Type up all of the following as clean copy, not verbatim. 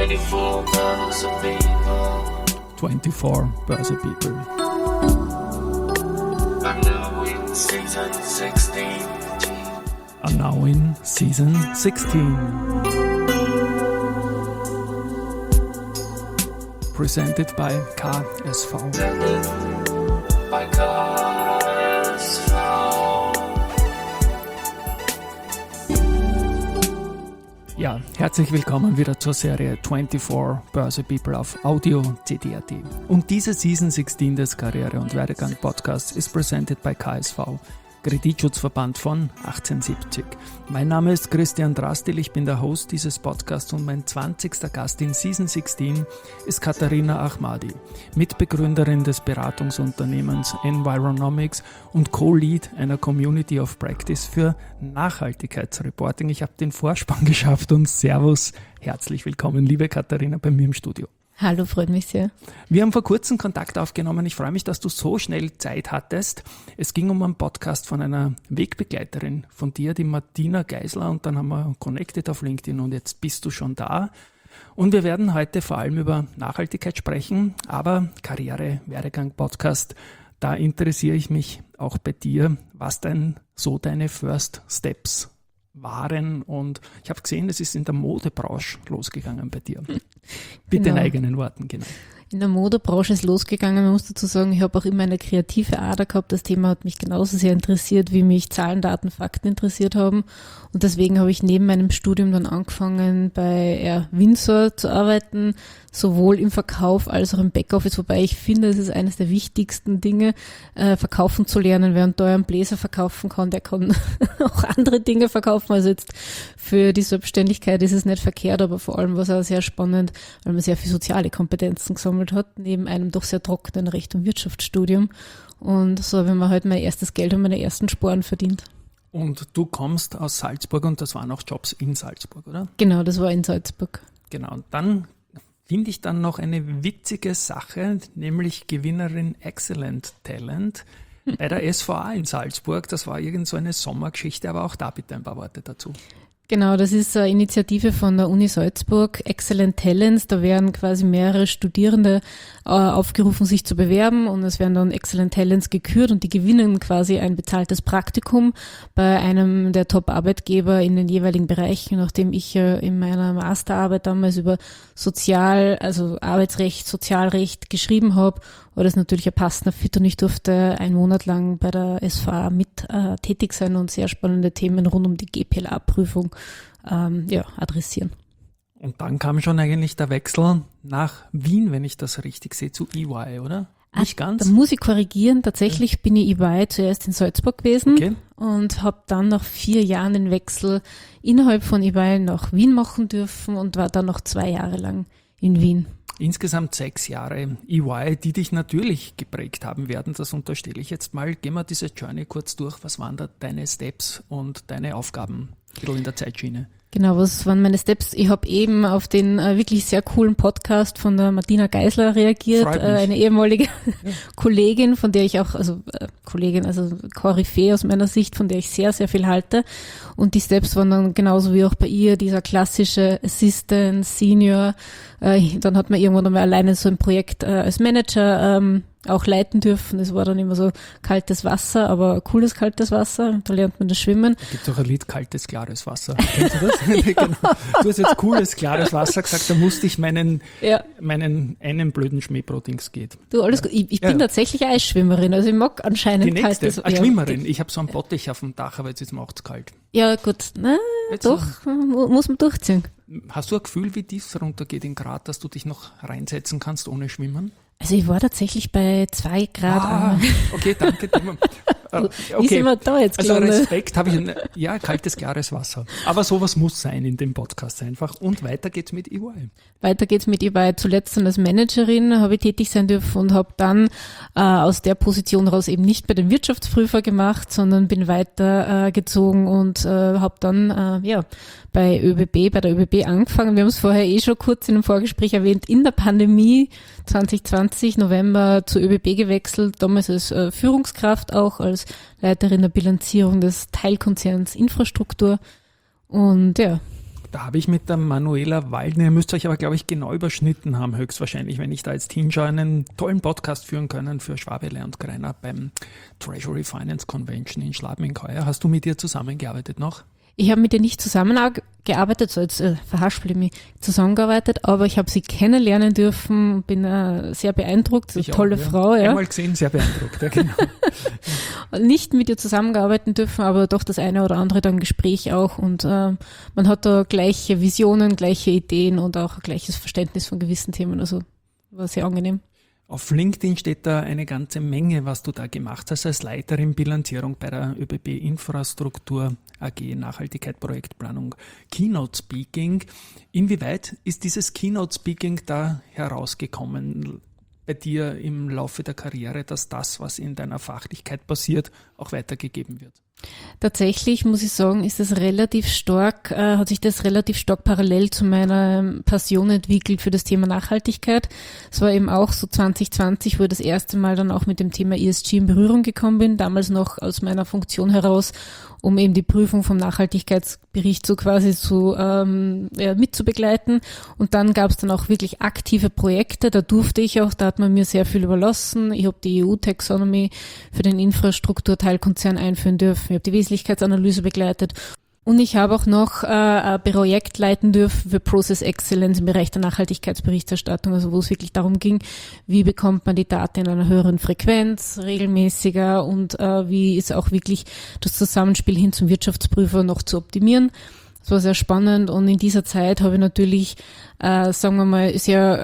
24 Börse People. 24 Börse People. I'm now in season 16. Are now in season 16. Presented by KSV. By KSV. Ja, herzlich willkommen wieder zur Serie 24 Börse People auf Audio CD.at. Und diese Season 16 des Karriere- und Werdegang-Podcasts ist presented by KSV, Kreditschutzverband von 1870. Mein Name ist Christian Drastil, ich bin der Host dieses Podcasts und mein 20. Gast in Season 16 ist Katharina Ahmadi, Mitbegründerin des Beratungsunternehmens Environomics und Co-Lead einer Community of Practice für Nachhaltigkeitsreporting. Ich habe den Vorspann geschafft und Servus, herzlich willkommen, liebe Katharina, bei mir im Studio. Hallo, freut mich sehr. Wir haben vor kurzem Kontakt aufgenommen. Ich freue mich, dass du so schnell Zeit hattest. Es ging um einen Podcast von einer Wegbegleiterin von dir, die Martina Geisler, und dann haben wir connected auf LinkedIn und jetzt bist du schon da. Und wir werden heute vor allem über Nachhaltigkeit sprechen, aber Karriere, Werdegang, Podcast, da interessiere ich mich auch bei dir, was denn so deine First Steps waren, und ich habe gesehen, es ist in der Modebranche losgegangen bei dir. Bitte in eigenen Worten, genau. In der Modebranche ist losgegangen. Man muss dazu sagen, ich habe auch immer eine kreative Ader gehabt. Das Thema hat mich genauso sehr interessiert, wie mich Zahlen, Daten, Fakten interessiert haben. Und deswegen habe ich neben meinem Studium dann angefangen, bei Windsor zu arbeiten, sowohl im Verkauf als auch im Backoffice. Wobei ich finde, es ist eines der wichtigsten Dinge, verkaufen zu lernen. Wer einen teuren Bläser verkaufen kann, der kann auch andere Dinge verkaufen. Also jetzt für die Selbstständigkeit ist es nicht verkehrt, aber vor allem war es auch sehr spannend, weil man sehr viel soziale Kompetenzen gesammelt hat, neben einem doch sehr trockenen Recht- und Wirtschaftsstudium. Und so habe ich mir halt mein erstes Geld und meine ersten Sporen verdient. Und du kommst aus Salzburg und das waren auch Jobs in Salzburg, oder? Genau, das war in Salzburg. Genau, und dann finde ich dann noch eine witzige Sache, nämlich Gewinnerin Excellent Talent bei der SVA in Salzburg. Das war irgend so eine Sommergeschichte, aber auch da bitte ein paar Worte dazu. Genau, das ist eine Initiative von der Uni Salzburg, Excellent Talents. Da werden quasi mehrere Studierende aufgerufen, sich zu bewerben, und es werden dann Excellent Talents gekürt und die gewinnen quasi ein bezahltes Praktikum bei einem der Top-Arbeitgeber in den jeweiligen Bereichen. Nachdem ich in meiner Masterarbeit damals über Arbeitsrecht, Sozialrecht geschrieben habe, war das natürlich ein passender Fit, und ich durfte einen Monat lang bei der SVA mit tätig sein und sehr spannende Themen rund um die GPLA-Prüfung adressieren. Und dann kam schon eigentlich der Wechsel nach Wien, wenn ich das richtig sehe, zu EY, oder? Nicht ganz? Da muss ich korrigieren. Tatsächlich bin ich EY zuerst in Salzburg gewesen und habe dann nach 4 Jahren den Wechsel innerhalb von EY nach Wien machen dürfen und war dann noch 2 Jahre lang in Wien. Insgesamt 6 Jahre EY, die dich natürlich geprägt haben werden, das unterstelle ich jetzt mal. Gehen wir diese Journey kurz durch. Was waren da deine Steps und deine Aufgaben in der Zeitschiene? Genau, was waren meine Steps? Ich habe eben auf den wirklich sehr coolen Podcast von der Martina Geisler reagiert, eine ehemalige Kollegin, von der ich auch, Koryphäe aus meiner Sicht, von der ich sehr, sehr viel halte. Und die Steps waren dann genauso wie auch bei ihr, dieser klassische Assistant, Senior. Dann hat man irgendwann einmal alleine so ein Projekt als Manager auch leiten dürfen. Es war dann immer so kaltes Wasser, aber cooles kaltes Wasser. Da lernt man das Schwimmen. Da gibt es auch ein Lied, kaltes, klares Wasser. Kennst du das? Genau. Du hast jetzt cooles, klares Wasser gesagt, da musste ich meinen einen blöden Schmähbrotings geht. Du, alles gut. Ich bin tatsächlich Eisschwimmerin, also ich mag anscheinend kaltes Wasser. Schwimmerin. Ich habe so einen Bottich auf dem Dach, aber jetzt macht es kalt. Ja, gut. Na, jetzt doch, muss man durchziehen. Hast du ein Gefühl, wie tief es runtergeht in Grad, dass du dich noch reinsetzen kannst ohne Schwimmen? Also ich war tatsächlich bei 2 Grad. Okay, danke. Wie sind wir da jetzt also gelandet? Respekt habe ich, kaltes, klares Wasser. Aber sowas muss sein in dem Podcast einfach. Und weiter geht's mit EY. Weiter geht's mit EY. Zuletzt dann als Managerin habe ich tätig sein dürfen und habe dann aus der Position raus eben nicht bei den Wirtschaftsprüfer gemacht, sondern bin weiter gezogen und habe dann bei der ÖBB angefangen. Wir haben es vorher schon kurz in einem Vorgespräch erwähnt, in der Pandemie 2020 November zur ÖBB gewechselt, damals als Führungskraft auch, als Leiterin der Bilanzierung des Teilkonzerns Infrastruktur. Und ja. Da habe ich mit der Manuela Waldner, ihr müsst euch aber, glaube ich, genau überschnitten haben, höchstwahrscheinlich, wenn ich da jetzt hinschaue, einen tollen Podcast führen können für Schwabele und Greiner beim Treasury Finance Convention in Schladming-Heuer. Hast du mit ihr zusammengearbeitet noch? Ich habe mit ihr nicht zusammengearbeitet, so jetzt verhaspel ich mich, zusammengearbeitet, aber ich habe sie kennenlernen dürfen, bin sehr beeindruckt, eine tolle Frau. Ja. Einmal gesehen, sehr beeindruckt, ja genau. Nicht mit ihr zusammengearbeitet dürfen, aber doch das eine oder andere dann Gespräch auch und man hat da gleiche Visionen, gleiche Ideen und auch ein gleiches Verständnis von gewissen Themen, also war sehr angenehm. Auf LinkedIn steht da eine ganze Menge, was du da gemacht hast als Leiterin Bilanzierung bei der ÖBB Infrastruktur AG, Nachhaltigkeit, Projektplanung, Keynote Speaking. Inwieweit ist dieses Keynote Speaking da herausgekommen bei dir im Laufe der Karriere, dass das, was in deiner Fachlichkeit passiert, auch weitergegeben wird? Tatsächlich muss ich sagen, hat sich das relativ stark parallel zu meiner Passion entwickelt für das Thema Nachhaltigkeit. Es war eben auch so 2020, wo ich das erste Mal dann auch mit dem Thema ESG in Berührung gekommen bin, damals noch aus meiner Funktion heraus, um eben die Prüfung vom Nachhaltigkeitsbericht so quasi mitzubegleiten. Und dann gab es dann auch wirklich aktive Projekte, da hat man mir sehr viel überlassen. Ich habe die EU-Taxonomy für den Infrastrukturteilkonzern einführen dürfen. Ich habe die Wesentlichkeitsanalyse begleitet. Und ich habe auch noch ein Projekt leiten dürfen für Process Excellence im Bereich der Nachhaltigkeitsberichterstattung, also wo es wirklich darum ging, wie bekommt man die Daten in einer höheren Frequenz, regelmäßiger und wie ist auch wirklich das Zusammenspiel hin zum Wirtschaftsprüfer noch zu optimieren. Das war sehr spannend und in dieser Zeit habe ich natürlich, sagen wir mal,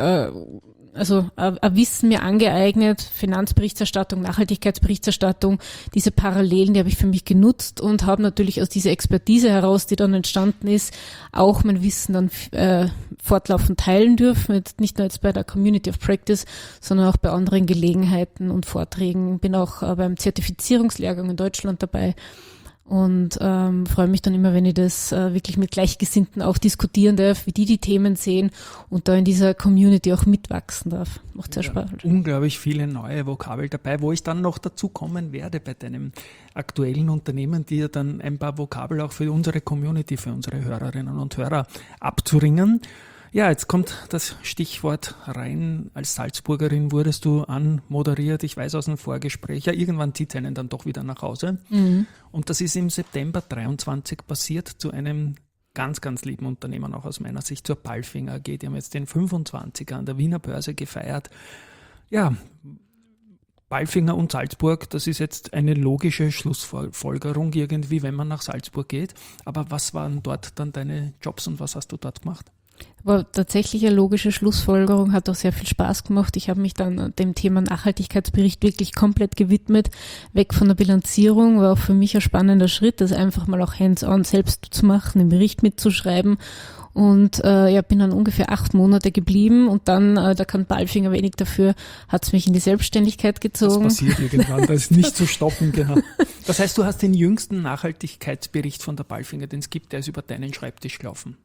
ein Wissen mir angeeignet, Finanzberichterstattung, Nachhaltigkeitsberichterstattung, diese Parallelen, die habe ich für mich genutzt und habe natürlich aus dieser Expertise heraus, die dann entstanden ist, auch mein Wissen dann fortlaufend teilen dürfen, nicht nur jetzt bei der Community of Practice, sondern auch bei anderen Gelegenheiten und Vorträgen. Bin auch beim Zertifizierungslehrgang in Deutschland dabei. Und freue mich dann immer, wenn ich das wirklich mit Gleichgesinnten auch diskutieren darf, wie die Themen sehen und da in dieser Community auch mitwachsen darf. Macht sehr Spaß. Unglaublich viele neue Vokabel dabei, wo ich dann noch dazu kommen werde bei deinem aktuellen Unternehmen, dir dann ein paar Vokabel auch für unsere Community, für unsere Hörerinnen und Hörer abzuringen. Ja, jetzt kommt das Stichwort rein. Als Salzburgerin wurdest du anmoderiert. Ich weiß aus dem Vorgespräch, ja, irgendwann zieht es einen dann doch wieder nach Hause. Mhm. Und das ist im September 23 passiert zu einem ganz, ganz lieben Unternehmen, auch aus meiner Sicht, zur Palfinger AG. Die haben jetzt den 25er an der Wiener Börse gefeiert. Ja, Palfinger und Salzburg, das ist jetzt eine logische Schlussfolgerung irgendwie, wenn man nach Salzburg geht. Aber was waren dort dann deine Jobs und was hast du dort gemacht? War tatsächlich eine logische Schlussfolgerung, hat auch sehr viel Spaß gemacht. Ich habe mich dann dem Thema Nachhaltigkeitsbericht wirklich komplett gewidmet, weg von der Bilanzierung, war auch für mich ein spannender Schritt, das einfach mal auch hands-on selbst zu machen, den Bericht mitzuschreiben. Und bin dann ungefähr 8 Monate geblieben und dann, da kann Palfinger wenig dafür, hat es mich in die Selbstständigkeit gezogen. Das passiert irgendwann, das ist nicht zu stoppen, genau. Das heißt, du hast den jüngsten Nachhaltigkeitsbericht von der Palfinger, den es gibt, der ist über deinen Schreibtisch gelaufen.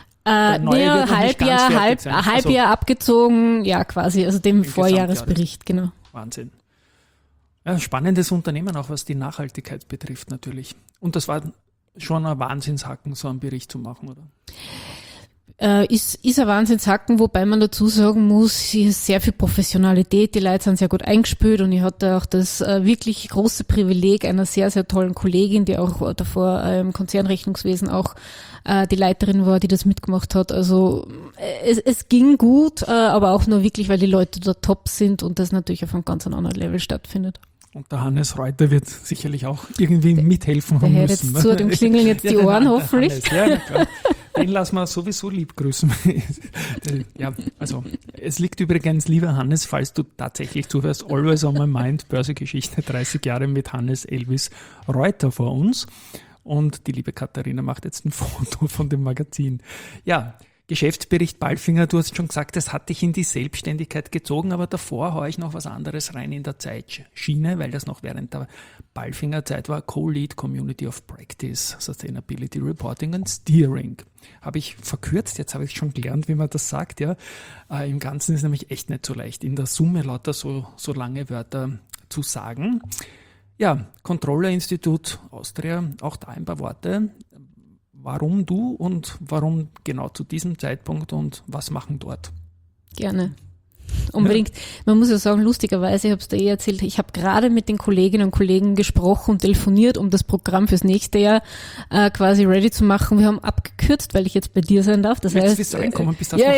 Halbjahr abgezogen, ja quasi, also dem Vorjahresbericht, genau. Wahnsinn. Ja, spannendes Unternehmen auch, was die Nachhaltigkeit betrifft natürlich. Und das war schon ein Wahnsinnshacken, so einen Bericht zu machen, oder? Ist ein Wahnsinnshacken, wobei man dazu sagen muss, hier ist sehr viel Professionalität, die Leute sind sehr gut eingespielt und ich hatte auch das wirklich große Privileg einer sehr, sehr tollen Kollegin, die auch davor im Konzernrechnungswesen auch die Leiterin war, die das mitgemacht hat. Also es ging gut, aber auch nur wirklich, weil die Leute da top sind und das natürlich auf einem ganz anderen Level stattfindet. Und der Hannes Reuter wird sicherlich auch irgendwie mithelfen haben müssen. Jetzt zu dem klingeln jetzt die Ohren hoffentlich. Hannes, ja, klar. Den lassen wir sowieso lieb grüßen. Ja, also es liegt übrigens, lieber Hannes, falls du tatsächlich zuhörst, always on my mind, Börsegeschichte, 30 Jahre mit Hannes Elvis Reuter vor uns. Und die liebe Katharina macht jetzt ein Foto von dem Magazin. Ja, Geschäftsbericht Palfinger, du hast schon gesagt, das hat dich in die Selbstständigkeit gezogen, aber davor haue ich noch was anderes rein in der Zeitschiene, weil das noch während der Palfinger Zeit war, Co-Lead Community of Practice, Sustainability Reporting and Steering. Habe ich verkürzt, jetzt habe ich schon gelernt, wie man das sagt, ja. Im Ganzen ist nämlich echt nicht so leicht, in der Summe lauter so lange Wörter zu sagen. Ja, Controller Institut Austria, auch da ein paar Worte. warum du und warum genau zu diesem Zeitpunkt und was machen dort? Gerne. Unbedingt. Man muss ja sagen, lustigerweise, ich habe es dir erzählt, ich habe gerade mit den Kolleginnen und Kollegen gesprochen und telefoniert, um das Programm fürs nächste Jahr quasi ready zu machen. Wir haben abgekürzt, weil ich jetzt bei dir sein darf. Das jetzt heißt, bist du reinkommen, bist du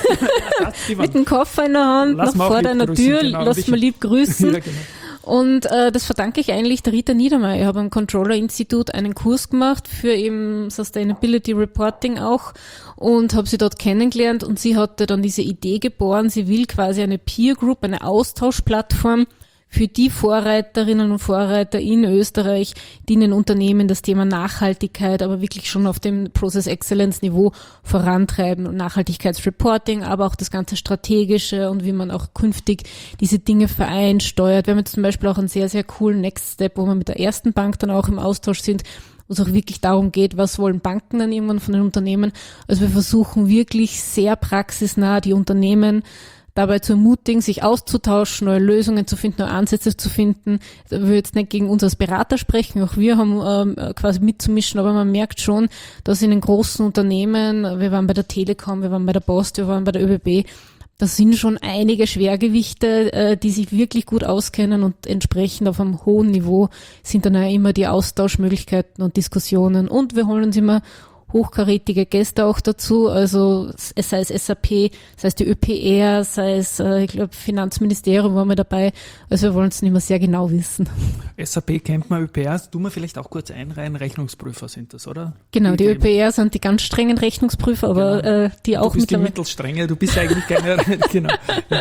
mit dem Koffer in der Hand, Lass noch vor deiner grüßen, Tür, genau, lass mal lieb grüßen. Ja, genau. Und das verdanke ich eigentlich der Rita Niedermeyer. Ich habe am Controller-Institut einen Kurs gemacht für eben Sustainability Reporting auch und habe sie dort kennengelernt und sie hatte dann diese Idee geboren, sie will quasi eine Peer Group, eine Austauschplattform für die Vorreiterinnen und Vorreiter in Österreich, die in den Unternehmen das Thema Nachhaltigkeit, aber wirklich schon auf dem Process Excellence Niveau vorantreiben und Nachhaltigkeitsreporting, aber auch das ganze Strategische und wie man auch künftig diese Dinge vereinsteuert. Wir haben jetzt zum Beispiel auch einen sehr, sehr coolen Next Step, wo wir mit der ersten Bank dann auch im Austausch sind, wo es auch wirklich darum geht, was wollen Banken dann irgendwann von den Unternehmen. Also wir versuchen wirklich sehr praxisnah die Unternehmen dabei zu ermutigen, sich auszutauschen, neue Lösungen zu finden, neue Ansätze zu finden. Ich will jetzt nicht gegen uns als Berater sprechen, auch wir haben quasi mitzumischen, aber man merkt schon, dass in den großen Unternehmen, wir waren bei der Telekom, wir waren bei der Post, wir waren bei der ÖBB, da sind schon einige Schwergewichte, die sich wirklich gut auskennen und entsprechend auf einem hohen Niveau sind dann auch immer die Austauschmöglichkeiten und Diskussionen. Und wir holen uns immer hochkarätige Gäste auch dazu, also sei es SAP, sei es die ÖPR, sei es, ich glaube, Finanzministerium waren wir dabei, also wir wollen es nicht mehr sehr genau wissen. SAP kennt man, ÖPR, tun wir vielleicht auch kurz einreihen, Rechnungsprüfer sind das, oder? Genau, die ÖPR sind die ganz strengen Rechnungsprüfer, aber genau. Die auch mittlerweile... Du bist die mittlerweile... mittelstrenge, du bist eigentlich keine... genau.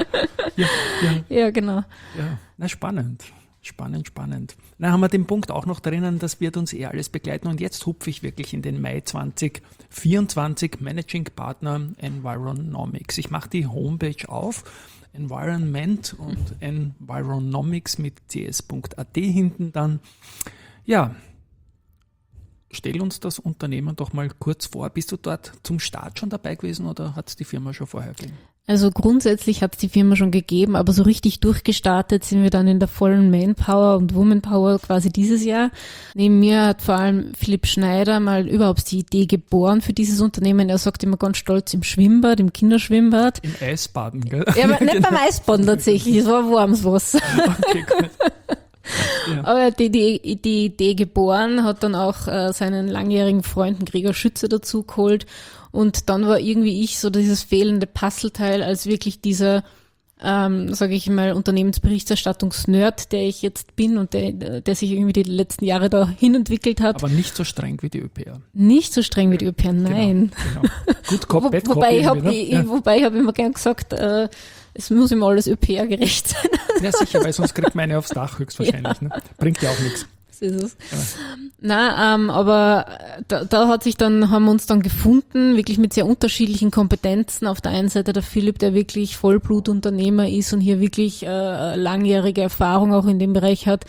Ja, genau. Ja, na spannend. Spannend. Na, haben wir den Punkt auch noch drinnen, das wird uns alles begleiten und jetzt hupfe ich wirklich in den Mai 2024, Managing Partner Environomics. Ich mache die Homepage auf, Environment und Environomics mit cs.at hinten dann. Ja, stell uns das Unternehmen doch mal kurz vor. Bist du dort zum Start schon dabei gewesen oder hat es die Firma schon vorher gegeben? Also grundsätzlich hat es die Firma schon gegeben, aber so richtig durchgestartet sind wir dann in der vollen Manpower und Womanpower quasi dieses Jahr. Neben mir hat vor allem Philipp Schneider mal überhaupt die Idee geboren für dieses Unternehmen. Er sagt immer ganz stolz im Schwimmbad, im Kinderschwimmbad. Im Eisbaden, gell? Ja, aber nicht beim Eisbaden tatsächlich, es war warmes Wasser. Okay, gut. Ja. Aber die Idee geboren, hat dann auch seinen langjährigen Freund Gregor Schütze dazu geholt. Und dann war irgendwie ich so dieses fehlende Puzzleteil als wirklich dieser, sage ich mal, Unternehmensberichterstattungsnerd, der ich jetzt bin und der sich irgendwie die letzten Jahre dahin entwickelt hat. Aber nicht so streng wie die ÖPR. Nicht so streng wie die ÖPR, nein. Genau. Gut, Cop, Bad Cop Wobei ich habe immer gern gesagt, es muss immer alles ÖPR-gerecht sein. Ja, sicher, weil sonst kriegt man eine aufs Dach höchstwahrscheinlich. Ja. Ne? Bringt ja auch nichts. So ist es. Ja. Nein, aber da haben wir uns dann gefunden, wirklich mit sehr unterschiedlichen Kompetenzen. Auf der einen Seite der Philipp, der wirklich Vollblutunternehmer ist und hier wirklich langjährige Erfahrung auch in dem Bereich hat.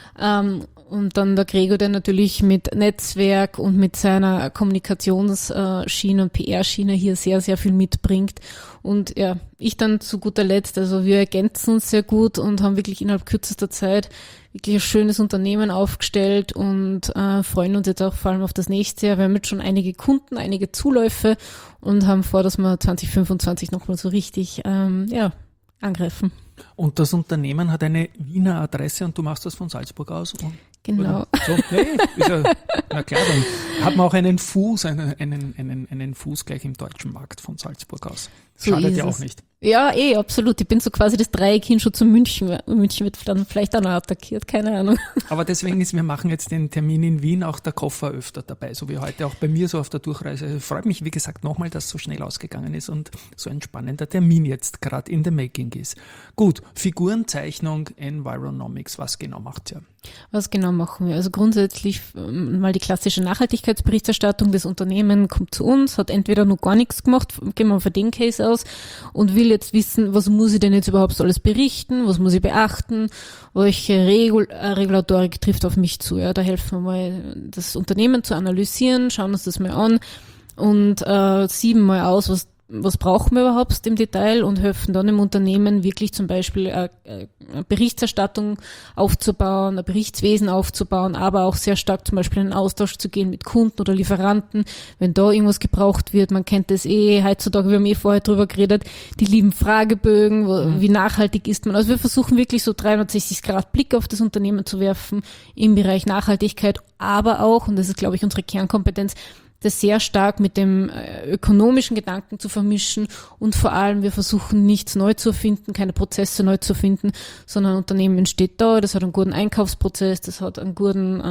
Und dann der Gregor, der natürlich mit Netzwerk und mit seiner Kommunikationsschiene und PR-Schiene hier sehr, sehr viel mitbringt. Und ja, ich dann zu guter Letzt, also wir ergänzen uns sehr gut und haben wirklich innerhalb kürzester Zeit wirklich ein schönes Unternehmen aufgestellt und freuen uns jetzt auch vor allem auf das nächste Jahr. Wir haben jetzt schon einige Kunden, einige Zuläufe und haben vor, dass wir 2025 nochmal so richtig angreifen. Und das Unternehmen hat eine Wiener Adresse und du machst das von Salzburg aus? Genau. So, nee, ist ja, na klar, dann hat man auch einen Fuß gleich im deutschen Markt von Salzburg aus. Schadet ja auch nicht. Ja, absolut. Ich bin so quasi das Dreieck hin schon zu München. München wird dann vielleicht auch noch attackiert, keine Ahnung. Aber deswegen wir machen jetzt den Termin in Wien, auch der Koffer öfter dabei, so wie heute auch bei mir so auf der Durchreise. Freut mich, wie gesagt, nochmal, dass es so schnell ausgegangen ist und so ein spannender Termin jetzt gerade in the making ist. Gut, Figurenzeichnung, Environomics, was genau macht ihr? Was genau machen wir? Also grundsätzlich mal die klassische Nachhaltigkeitsberichterstattung. Das Unternehmen kommt zu uns, hat entweder noch gar nichts gemacht, gehen wir von den Case aus, und will jetzt wissen, was muss ich denn jetzt überhaupt so alles berichten, was muss ich beachten, welche Regulatorik trifft auf mich zu. Ja, da helfen wir mal, das Unternehmen zu analysieren, schauen uns das mal an und 7 mal aus, was was brauchen wir überhaupt im Detail und helfen dann im Unternehmen wirklich zum Beispiel eine Berichterstattung aufzubauen, ein Berichtswesen aufzubauen, aber auch sehr stark zum Beispiel in den Austausch zu gehen mit Kunden oder Lieferanten, wenn da irgendwas gebraucht wird. Man kennt das heutzutage, wir haben vorher drüber geredet, die lieben Fragebögen, wie nachhaltig ist man. Also wir versuchen wirklich so 360 Grad Blick auf das Unternehmen zu werfen im Bereich Nachhaltigkeit, aber auch, und das ist glaube ich unsere Kernkompetenz, das sehr stark mit dem ökonomischen Gedanken zu vermischen und vor allem wir versuchen nichts neu zu erfinden, keine Prozesse neu zu finden, sondern ein Unternehmen steht da, das hat einen guten Einkaufsprozess, das hat einen guten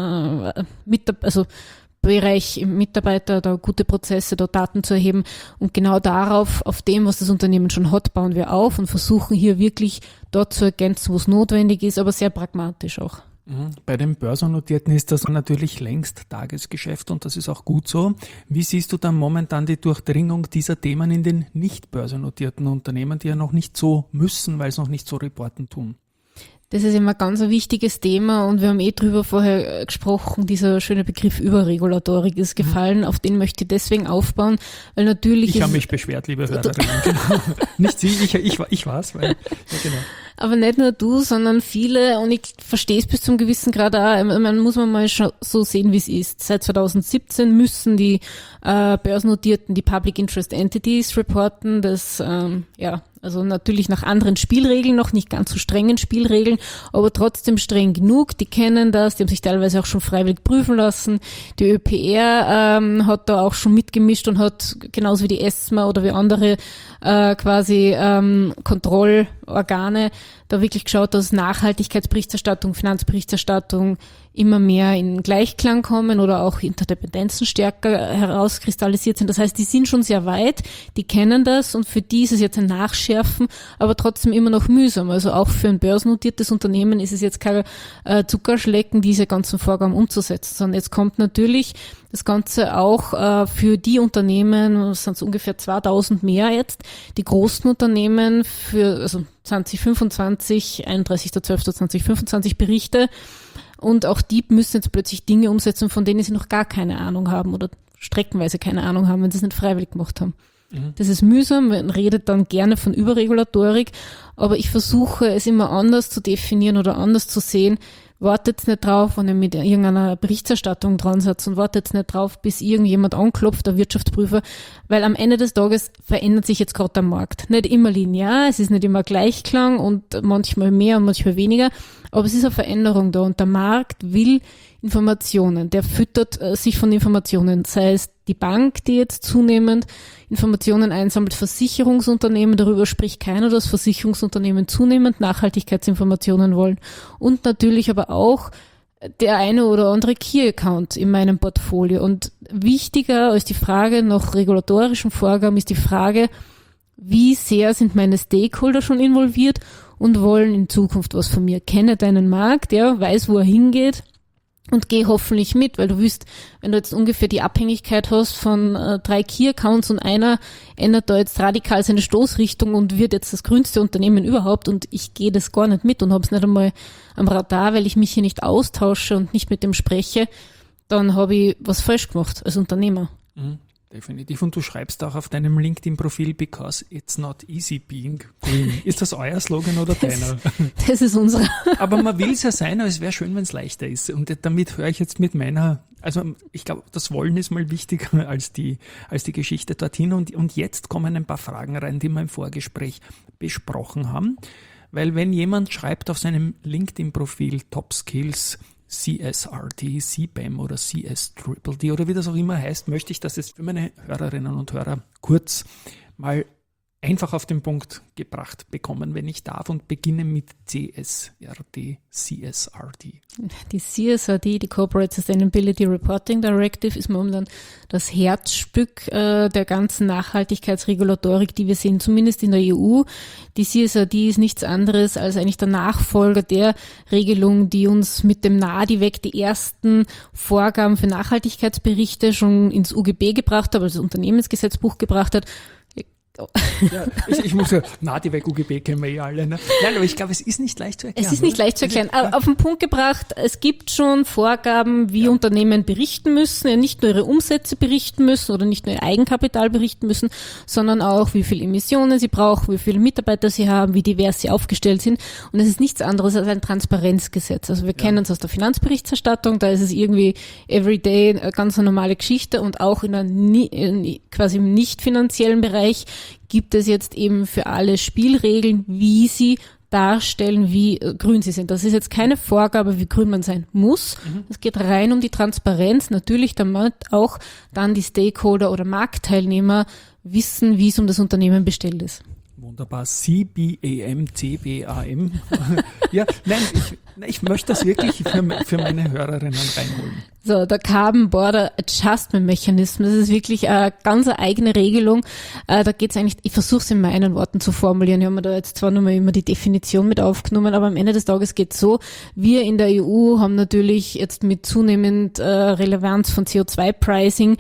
Bereich im Mitarbeiter, da gute Prozesse, da Daten zu erheben und genau darauf, auf dem, was das Unternehmen schon hat, bauen wir auf und versuchen hier wirklich dort zu ergänzen, wo es notwendig ist, aber sehr pragmatisch auch. Bei den Börsennotierten ist das natürlich längst Tagesgeschäft und das ist auch gut so. Wie siehst du dann momentan die Durchdringung dieser Themen in den nicht börsennotierten Unternehmen, die ja noch nicht so müssen, weil sie noch nicht so reporten tun? Das ist immer ganz ein wichtiges Thema und wir haben drüber vorher gesprochen, dieser schöne Begriff Überregulatorik ist gefallen, auf den möchte ich deswegen aufbauen, weil natürlich Ich habe mich beschwert, liebe Hörerinnen. Genau. Nicht Sie, ich war's, weil, ja, genau. Aber nicht nur du, sondern viele, und ich verstehe es bis zum gewissen Grad auch, man muss mal schon so sehen, wie es ist. Seit 2017 müssen die Börsennotierten die Public Interest Entities reporten, das, also natürlich nach anderen Spielregeln, noch nicht ganz so strengen Spielregeln, aber trotzdem streng genug. Die kennen das, die haben sich teilweise auch schon freiwillig prüfen lassen. Die ÖPR hat da auch schon mitgemischt und hat genauso wie die ESMA oder wie andere Kontrollorgane da wirklich geschaut, dass Nachhaltigkeitsberichterstattung, Finanzberichterstattung immer mehr in Gleichklang kommen oder auch Interdependenzen stärker herauskristallisiert sind. Das heißt, die sind schon sehr weit, die kennen das und für die ist es jetzt ein Nachschärfen, aber trotzdem immer noch mühsam. Also auch für ein börsennotiertes Unternehmen ist es jetzt kein Zuckerschlecken, diese ganzen Vorgaben umzusetzen, sondern jetzt kommt natürlich das Ganze auch für die Unternehmen, das sind ungefähr 2000 mehr jetzt, die großen Unternehmen für 2025, 31.12.2025 Berichte. Und auch die müssen jetzt plötzlich Dinge umsetzen, von denen sie noch gar keine Ahnung haben oder streckenweise keine Ahnung haben, wenn sie es nicht freiwillig gemacht haben. Das ist mühsam, man redet dann gerne von Überregulatorik, aber ich versuche es immer anders zu definieren oder anders zu sehen. Wartet nicht drauf, wenn ihr mit irgendeiner Berichterstattung dran seid und wartet nicht drauf, bis irgendjemand anklopft, der Wirtschaftsprüfer, weil am Ende des Tages verändert sich jetzt gerade der Markt. Nicht immer linear, es ist nicht immer Gleichklang und manchmal mehr und manchmal weniger, aber es ist eine Veränderung da und der Markt will Informationen, der füttert sich von Informationen, sei es die Bank, die jetzt zunehmend Informationen einsammelt, Versicherungsunternehmen, darüber spricht keiner, dass Versicherungsunternehmen zunehmend Nachhaltigkeitsinformationen wollen und natürlich aber auch der eine oder andere Key-Account in meinem Portfolio und wichtiger als die Frage nach regulatorischen Vorgaben ist die Frage, wie sehr sind meine Stakeholder schon involviert und wollen in Zukunft was von mir, kenne deinen Markt, ja, weiß, wo er hingeht, und geh hoffentlich mit, weil du wirst, wenn du jetzt ungefähr die Abhängigkeit hast von 3 Key-Accounts und einer ändert da jetzt radikal seine Stoßrichtung und wird jetzt das grünste Unternehmen überhaupt und ich gehe das gar nicht mit und habe es nicht einmal am Radar, weil ich mich hier nicht austausche und nicht mit dem spreche, dann habe ich was falsch gemacht als Unternehmer. Definitiv. Und du schreibst auch auf deinem LinkedIn-Profil, because it's not easy being green. Ist das euer Slogan oder deiner? Das ist unserer. Aber man will es ja sein, aber es wäre schön, wenn es leichter ist. Und damit höre ich jetzt mit meiner, also ich glaube, das Wollen ist mal wichtiger als die Geschichte dorthin. Und jetzt kommen ein paar Fragen rein, die wir im Vorgespräch besprochen haben. Weil wenn jemand schreibt auf seinem LinkedIn-Profil Top Skills, CSRD, CBAM oder CSDDD oder wie das auch immer heißt, möchte ich, dass es für meine Hörerinnen und Hörer kurz mal einfach auf den Punkt gebracht bekommen, wenn ich darf, und beginne mit CSRD. Die CSRD, die Corporate Sustainability Reporting Directive, ist momentan das Herzstück der ganzen Nachhaltigkeitsregulatorik, die wir sehen, zumindest in der EU. Die CSRD ist nichts anderes als eigentlich der Nachfolger der Regelung, die uns mit dem NADI weg die ersten Vorgaben für Nachhaltigkeitsberichte schon ins UGB gebracht hat, also das Unternehmensgesetzbuch gebracht hat. Ja, ich muss ja, die UGB kennen wir alle. Ne? Nein, aber ich glaube, es ist nicht leicht zu erklären. Es ist nicht oder? leicht zu erklären. Auf den Punkt gebracht, es gibt schon Vorgaben, wie Unternehmen berichten müssen, ja nicht nur ihre Umsätze berichten müssen oder nicht nur ihr Eigenkapital berichten müssen, sondern auch, wie viel Emissionen sie brauchen, wie viele Mitarbeiter sie haben, wie divers sie aufgestellt sind. Und es ist nichts anderes als ein Transparenzgesetz. Also wir kennen es aus der Finanzberichterstattung, da ist es irgendwie everyday eine ganz normale Geschichte und auch quasi im nicht finanziellen Bereich gibt es jetzt eben für alle Spielregeln, wie sie darstellen, wie grün sie sind. Das ist jetzt keine Vorgabe, wie grün man sein muss. Es geht rein um die Transparenz, natürlich damit auch dann die Stakeholder oder Marktteilnehmer wissen, wie es um das Unternehmen bestellt ist. Wunderbar. CBAM, CBAM. Ja, nein, ich möchte das wirklich für meine Hörerinnen reinholen. So, der Carbon Border Adjustment Mechanism, das ist wirklich eine ganz eigene Regelung. Da geht es eigentlich, ich versuche es in meinen Worten zu formulieren. Ich habe mir da jetzt zwar nur mal immer die Definition mit aufgenommen, aber am Ende des Tages geht es so, wir in der EU haben natürlich jetzt mit zunehmend Relevanz von CO2-Pricing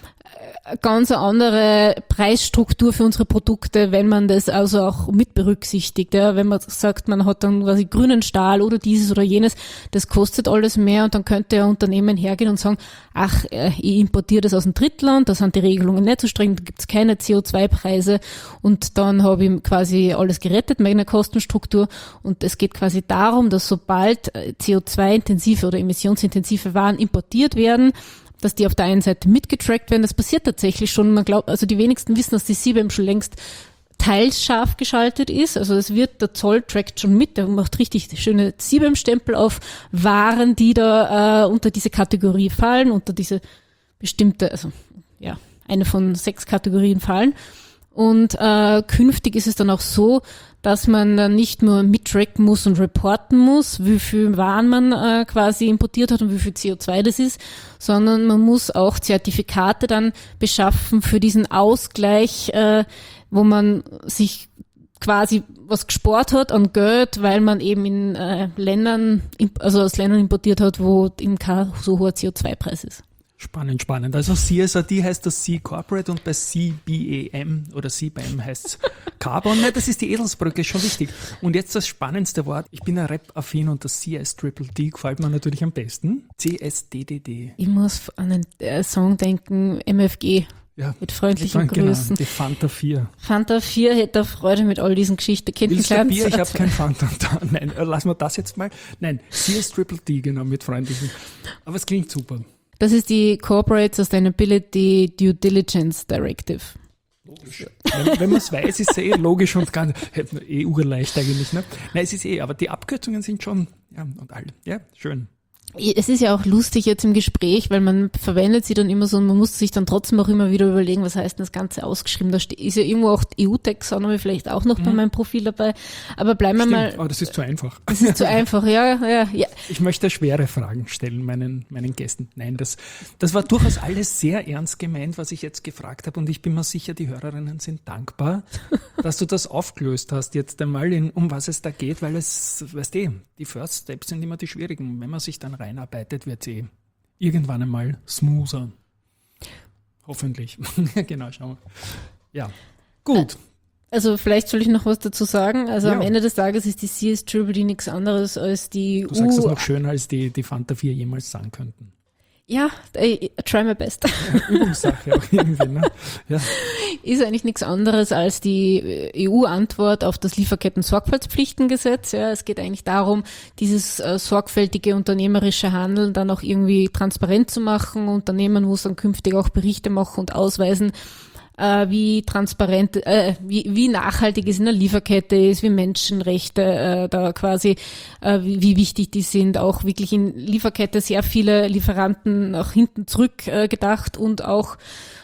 ganz eine andere Preisstruktur für unsere Produkte, wenn man das also auch mit berücksichtigt. Ja, wenn man sagt, man hat dann quasi grünen Stahl oder dieses oder jenes, das kostet alles mehr und dann könnte ein Unternehmen hergehen und sagen, ach, ich importiere das aus dem Drittland, da sind die Regelungen nicht so streng, da gibt es keine CO2-Preise und dann habe ich quasi alles gerettet, meine Kostenstruktur und es geht quasi darum, dass sobald CO2-intensive oder emissionsintensive Waren importiert werden, dass die auf der einen Seite mitgetrackt werden. Das passiert tatsächlich schon. Man glaubt, also die wenigsten wissen, dass die CBAM schon längst teils scharf geschaltet ist. Also der Zoll trackt schon mit, der macht richtig schöne CBAM-Stempel auf Waren, die da unter diese Kategorie fallen, unter diese bestimmte, also ja, eine von 6 Kategorien fallen. Und künftig ist es dann auch so, dass man dann nicht nur mittracken muss und reporten muss, wie viel Waren man quasi importiert hat und wie viel CO2 das ist, sondern man muss auch Zertifikate dann beschaffen für diesen Ausgleich, wo man sich quasi was gespart hat an Geld, weil man eben in Ländern, also aus Ländern importiert hat, wo eben kein so hoher CO2-Preis ist. Spannend. Also CSRD heißt das C Corporate und bei CBAM oder CBAM heißt es Carbon. Ne, das ist die Eselsbrücke, ist schon wichtig. Und jetzt das spannendste Wort. Ich bin ja Rap-affin und das CS-Triple-D gefällt mir natürlich am besten. CSDDD. Ich muss an einen Song denken, MFG. Ja, mit freundlichen Grüßen. Genau, die Fanta 4. Fanta 4 hätte Freude mit all diesen Geschichten. Willst du Bier? Ich habe kein Fanta da. Nein, lassen wir das jetzt mal. Nein, CS-Triple-D, genau, mit freundlichen. Aber es klingt super. Das ist die Corporate Sustainability Due Diligence Directive. Logisch. Wenn man es weiß, ist es logisch und ganz urleicht eigentlich. Ne? Nein, es ist aber die Abkürzungen sind schon, ja, und all. Ja, schön. Es ist ja auch lustig jetzt im Gespräch, weil man verwendet sie dann immer so und man muss sich dann trotzdem auch immer wieder überlegen, was heißt denn das Ganze ausgeschrieben. Da ist ja irgendwo auch EU-Taxonomy vielleicht auch noch bei meinem Profil dabei. Aber bleiben wir mal. Aber das ist zu einfach. Das ist zu einfach, ja. Ich möchte schwere Fragen stellen meinen Gästen. Nein, das war durchaus alles sehr ernst gemeint, was ich jetzt gefragt habe und ich bin mir sicher, die Hörerinnen sind dankbar, dass du das aufgelöst hast jetzt einmal, um was es da geht, weil es, weißt du, die First Steps sind immer die schwierigen. Wenn man sich dann reinarbeitet, wird es irgendwann einmal smoother. Hoffentlich. Genau, schauen wir. Ja, gut. Also vielleicht soll ich noch was dazu sagen. Also am Ende des Tages ist die CS-Triple-D nichts anderes als die Du sagst das noch schöner, als die Fanta 4 jemals sagen könnten. Ja, try my best. Übungssache auch irgendwie, ne? Ja. Ist eigentlich nichts anderes als die EU-Antwort auf das Lieferketten-Sorgfaltspflichtengesetz. Ja, es geht eigentlich darum, dieses sorgfältige unternehmerische Handeln dann auch irgendwie transparent zu machen. Unternehmen muss dann künftig auch Berichte machen und ausweisen, wie transparent, wie nachhaltig es in der Lieferkette ist, wie Menschenrechte da quasi, wie wichtig die sind, auch wirklich in Lieferkette sehr viele Lieferanten nach hinten zurück gedacht und auch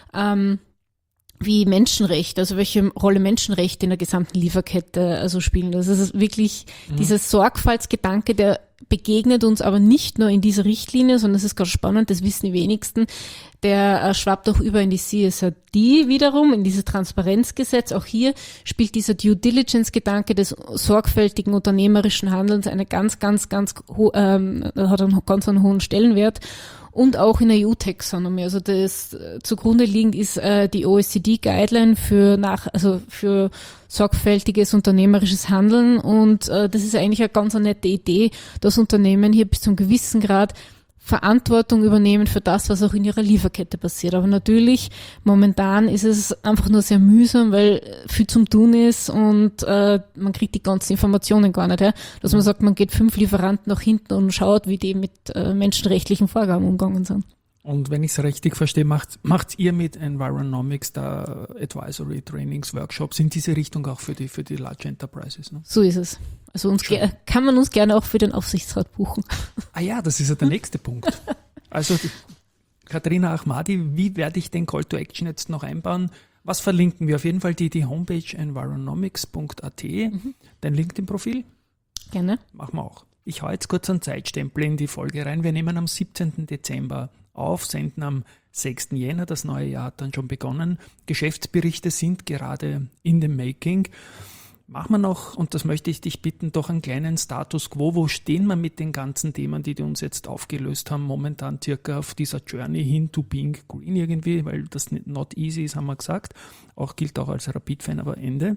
wie Menschenrechte, also welche Rolle Menschenrechte in der gesamten Lieferkette also spielen. Das ist wirklich dieser Sorgfaltsgedanke, der begegnet uns aber nicht nur in dieser Richtlinie, sondern es ist ganz spannend, das wissen die wenigsten, der schwappt auch über in die CSRD wiederum, in dieses Transparenzgesetz. Auch hier spielt dieser Due Diligence-Gedanke des sorgfältigen unternehmerischen Handelns eine hat einen ganz hohen Stellenwert. und auch in der EU-Taxonomie. Also das zugrunde liegend ist die OECD-Guideline für sorgfältiges unternehmerisches Handeln, und das ist eigentlich eine ganz nette Idee, dass Unternehmen hier bis zu einem gewissen Grad Verantwortung übernehmen für das, was auch in ihrer Lieferkette passiert. Aber natürlich, momentan ist es einfach nur sehr mühsam, weil viel zum Tun ist und man kriegt die ganzen Informationen gar nicht. Ja? Dass man sagt, man geht 5 Lieferanten nach hinten und schaut, wie die mit menschenrechtlichen Vorgaben umgegangen sind. Und wenn ich es richtig verstehe, macht ihr mit Environomics da Advisory Trainings, Workshops in diese Richtung auch für die Large Enterprises? Ne? So ist es. Also kann man uns gerne auch für den Aufsichtsrat buchen. Ah ja, das ist ja der nächste Punkt. Also Katharina Ahmadi, wie werde ich den Call to Action jetzt noch einbauen? Was verlinken wir? Auf jeden Fall die Homepage environomics.at, dein LinkedIn-Profil. Gerne. Machen wir auch. Ich hau jetzt kurz einen Zeitstempel in die Folge rein. Wir nehmen am 17. Dezember auf, senden am 6. Jänner. Das neue Jahr hat dann schon begonnen. Geschäftsberichte sind gerade in dem Making. Machen wir noch, und das möchte ich dich bitten, doch einen kleinen Status Quo. Wo stehen wir mit den ganzen Themen, die uns jetzt aufgelöst haben, momentan circa auf dieser Journey hin to being green irgendwie, weil das not easy ist, haben wir gesagt. Gilt auch als Rapid-Fan, aber Ende.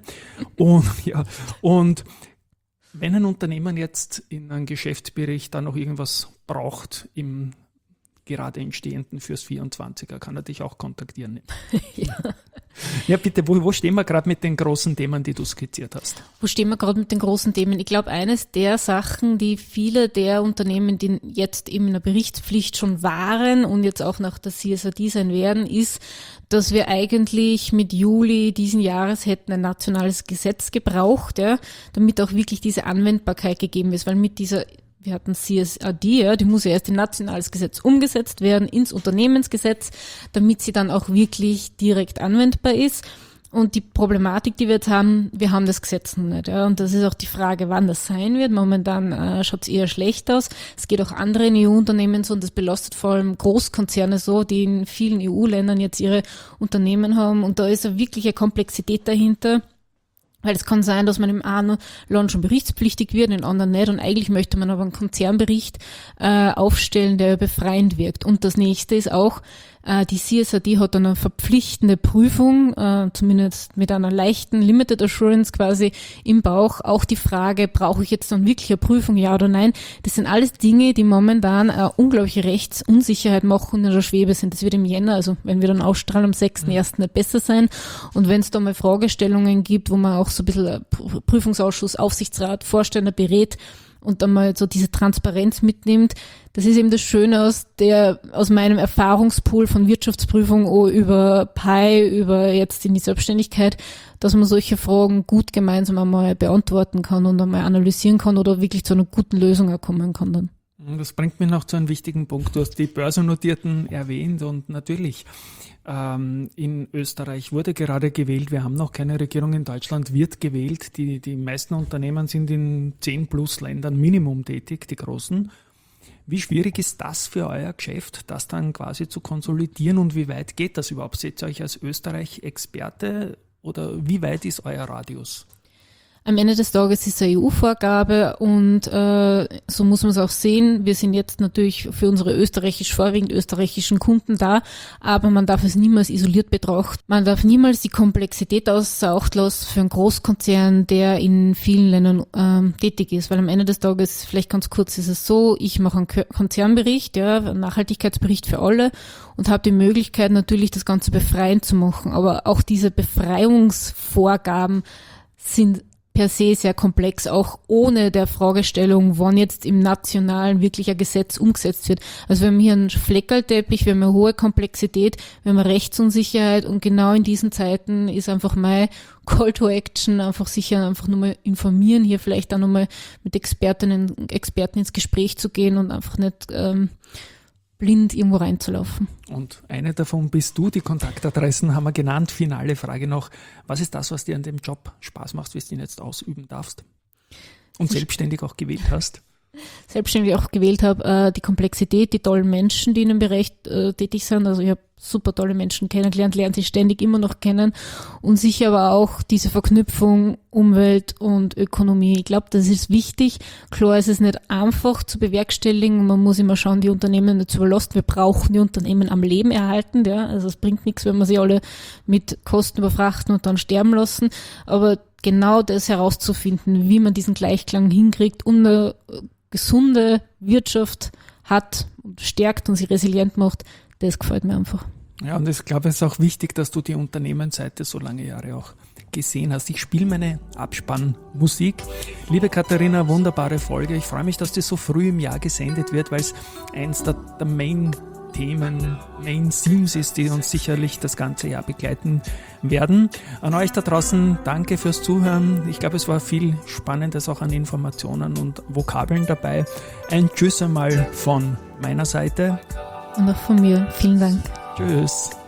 Und wenn ein Unternehmen jetzt in einem Geschäftsbericht da noch irgendwas braucht im gerade entstehenden fürs 24er, kann er dich auch kontaktieren. Ja, bitte, wo stehen wir gerade mit den großen Themen, die du skizziert hast? Wo stehen wir gerade mit den großen Themen? Ich glaube, eines der Sachen, die viele der Unternehmen, die jetzt eben in der Berichtspflicht schon waren und jetzt auch nach der CSRD sein werden, ist, dass wir eigentlich mit Juli diesen Jahres hätten ein nationales Gesetz gebraucht, ja, damit auch wirklich diese Anwendbarkeit gegeben ist, weil mit dieser wir hatten CSRD, ja, die muss ja erst in nationales Gesetz umgesetzt werden, ins Unternehmensgesetz, damit sie dann auch wirklich direkt anwendbar ist. Und die Problematik, die wir jetzt haben, wir haben das Gesetz noch nicht. Ja, und das ist auch die Frage, wann das sein wird. Momentan schaut es eher schlecht aus. Es geht auch anderen EU-Unternehmen so, und das belastet vor allem Großkonzerne so, die in vielen EU-Ländern jetzt ihre Unternehmen haben. Und da ist ja wirklich eine Komplexität dahinter. Weil es kann sein, dass man im einen Land schon berichtspflichtig wird, in anderen nicht. Und eigentlich möchte man aber einen Konzernbericht aufstellen, der befreiend wirkt. Und das nächste ist auch, die CSRD hat dann eine verpflichtende Prüfung, zumindest mit einer leichten Limited Assurance quasi im Bauch. Auch die Frage, brauche ich jetzt dann wirklich eine Prüfung, ja oder nein? Das sind alles Dinge, die momentan unglaubliche Rechtsunsicherheit machen und in der Schwebe sind. Das wird im Jänner, also wenn wir dann ausstrahlen, am 6.1. nicht besser sein. Und wenn es da mal Fragestellungen gibt, wo man auch so ein bisschen Prüfungsausschuss, Aufsichtsrat, Vorstände berät, und dann mal so diese Transparenz mitnimmt. Das ist eben das Schöne aus meinem Erfahrungspool von Wirtschaftsprüfung über PI, über jetzt in die Selbstständigkeit, dass man solche Fragen gut gemeinsam einmal beantworten kann und einmal analysieren kann oder wirklich zu einer guten Lösung auch kommen kann dann. Das bringt mich noch zu einem wichtigen Punkt. Du hast die Börsennotierten erwähnt und natürlich in Österreich wurde gerade gewählt. Wir haben noch keine Regierung. In Deutschland wird gewählt. Die meisten Unternehmen sind in 10 plus Ländern Minimum tätig, die großen. Wie schwierig ist das für euer Geschäft, das dann quasi zu konsolidieren, und wie weit geht das überhaupt? Seht ihr euch als Österreich-Experte oder wie weit ist euer Radius? Am Ende des Tages ist es eine EU-Vorgabe und so muss man es auch sehen. Wir sind jetzt natürlich für unsere vorwiegend österreichischen Kunden da, aber man darf es niemals isoliert betrachten. Man darf niemals die Komplexität außer Acht lassen für einen Großkonzern, der in vielen Ländern tätig ist, weil am Ende des Tages, vielleicht ganz kurz, ist es so, ich mache einen Konzernbericht, ja, einen Nachhaltigkeitsbericht für alle und habe die Möglichkeit natürlich das Ganze befreiend zu machen, aber auch diese Befreiungsvorgaben sind per se sehr komplex, auch ohne der Fragestellung, wann jetzt im Nationalen wirklich ein Gesetz umgesetzt wird. Also wir haben hier einen Fleckerlteppich, wir haben eine hohe Komplexität, wir haben eine Rechtsunsicherheit und genau in diesen Zeiten ist einfach mein Call to Action, einfach nur mal informieren, hier vielleicht auch nochmal mit Expertinnen und Experten ins Gespräch zu gehen und einfach nicht blind irgendwo reinzulaufen. Und eine davon bist du, die Kontaktadressen haben wir genannt. Finale Frage noch, was ist das, was dir an dem Job Spaß macht, wie du ihn jetzt ausüben darfst und selbstständig auch gewählt hast? selbstständig auch gewählt habe, die Komplexität, die tollen Menschen, die in dem Bereich tätig sind. Also ich habe super tolle Menschen kennengelernt, lernen sie ständig immer noch kennen und sicher aber auch diese Verknüpfung Umwelt und Ökonomie. Ich glaube, das ist wichtig. Klar ist es nicht einfach zu bewerkstelligen. Man muss immer schauen, die Unternehmen nicht zu überlasten. Wir brauchen die Unternehmen am Leben erhalten. Ja? Also es bringt nichts, wenn wir sie alle mit Kosten überfrachten und dann sterben lassen. Aber genau das herauszufinden, wie man diesen Gleichklang hinkriegt und eine gesunde Wirtschaft hat und stärkt und sie resilient macht, das gefällt mir einfach. Ja, und ich glaube, es ist auch wichtig, dass du die Unternehmensseite so lange Jahre auch gesehen hast. Ich spiele meine Abspannmusik. Liebe Katharina, wunderbare Folge. Ich freue mich, dass die so früh im Jahr gesendet wird, weil es eins der Main-Themen, Main-Themes ist, die uns sicherlich das ganze Jahr begleiten werden. An euch da draußen, danke fürs Zuhören. Ich glaube, es war viel Spannendes auch an Informationen und Vokabeln dabei. Ein Tschüss einmal von meiner Seite. Und auch von mir. Vielen Dank. Tschüss.